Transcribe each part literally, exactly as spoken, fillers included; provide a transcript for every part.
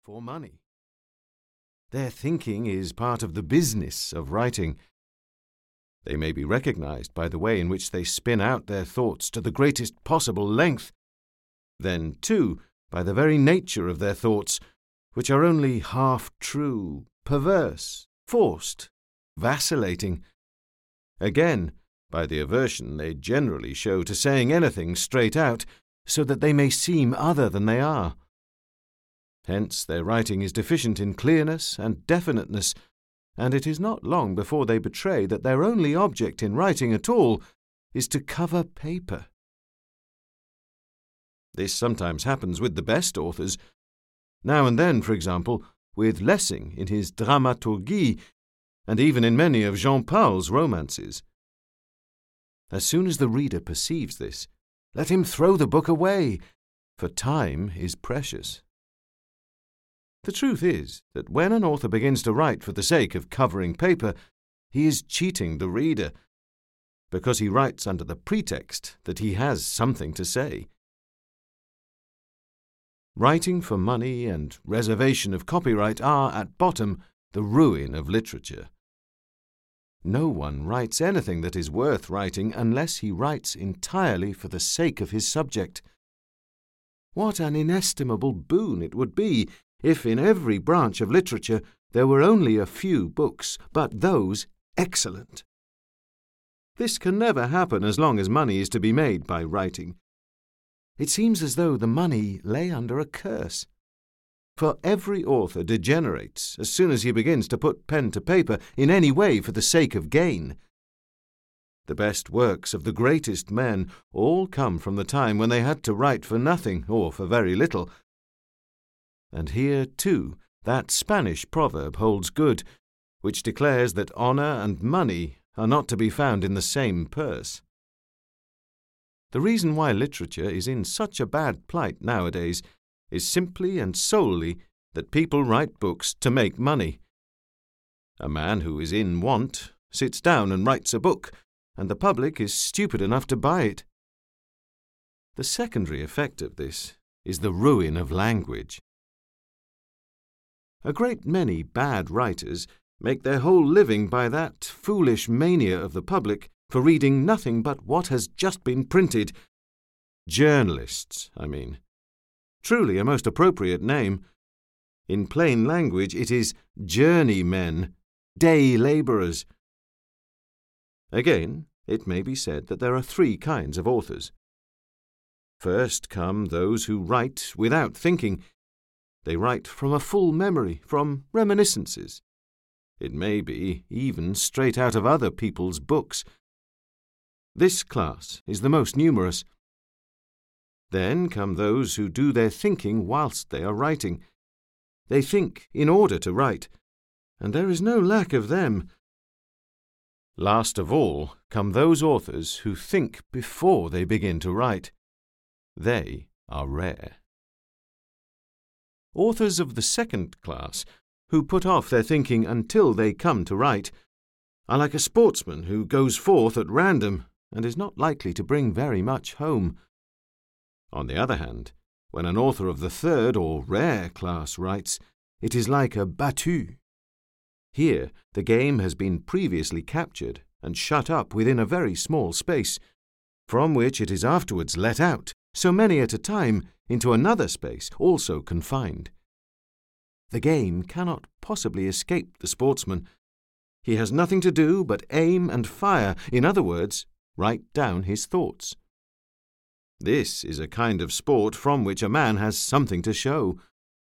for money. Their thinking is part of the business of writing. They may be recognized by the way in which they spin out their thoughts to the greatest possible length. Then, too, by the very nature of their thoughts, which are only half-true, perverse, forced, vacillating. Again, by the aversion they generally show to saying anything straight out, so that they may seem other than they are. Hence their writing is deficient in clearness and definiteness, and it is not long before they betray that their only object in writing at all is to cover paper. This sometimes happens with the best authors. Now and then, for example, with Lessing in his Dramaturgie, and even in many of Jean Paul's romances. As soon as the reader perceives this, let him throw the book away, for time is precious. The truth is that when an author begins to write for the sake of covering paper, he is cheating the reader, because he writes under the pretext that he has something to say. Writing for money and reservation of copyright are, at bottom, the ruin of literature. No one writes anything that is worth writing unless he writes entirely for the sake of his subject. What an inestimable boon it would be if in every branch of literature there were only a few books, but those excellent. This can never happen as long as money is to be made by writing. It seems as though the money lay under a curse. For every author degenerates as soon as he begins to put pen to paper in any way for the sake of gain. The best works of the greatest men all come from the time when they had to write for nothing or for very little. And here, too, that Spanish proverb holds good, which declares that honour and money are not to be found in the same purse. The reason why literature is in such a bad plight nowadays is simply and solely that people write books to make money. A man who is in want sits down and writes a book, and the public is stupid enough to buy it. The secondary effect of this is the ruin of language. A great many bad writers make their whole living by that foolish mania of the public for reading nothing but what has just been printed. Journalists, I mean. Truly a most appropriate name. In plain language, it is journeymen, day labourers. Again, it may be said that there are three kinds of authors. First come those who write without thinking. They write from a full memory, from reminiscences. It may be even straight out of other people's books. This class is the most numerous. Then come those who do their thinking whilst they are writing. They think in order to write, and there is no lack of them. Last of all come those authors who think before they begin to write. They are rare. Authors of the second class, who put off their thinking until they come to write, are like a sportsman who goes forth at random and is not likely to bring very much home. On the other hand, when an author of the third or rare class writes, it is like a battue. Here the game has been previously captured and shut up within a very small space, from which it is afterwards let out, so many at a time, into another space also confined. The game cannot possibly escape the sportsman. He has nothing to do but aim and fire, in other words, write down his thoughts. This is a kind of sport from which a man has something to show.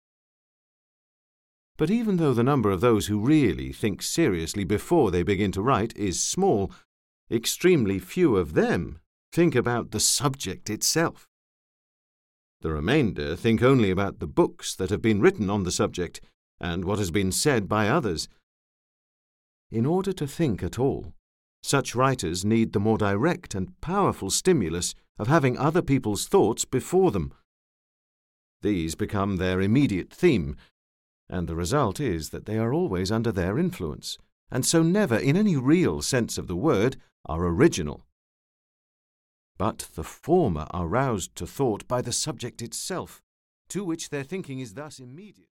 But even though the number of those who really think seriously before they begin to write is small, extremely few of them think about the subject itself. The remainder think only about the books that have been written on the subject and what has been said by others. In order to think at all, such writers need the more direct and powerful stimulus of having other people's thoughts before them. These become their immediate theme, and the result is that they are always under their influence, and so never, in any real sense of the word, are original. But the former are roused to thought by the subject itself, to which their thinking is thus immediate.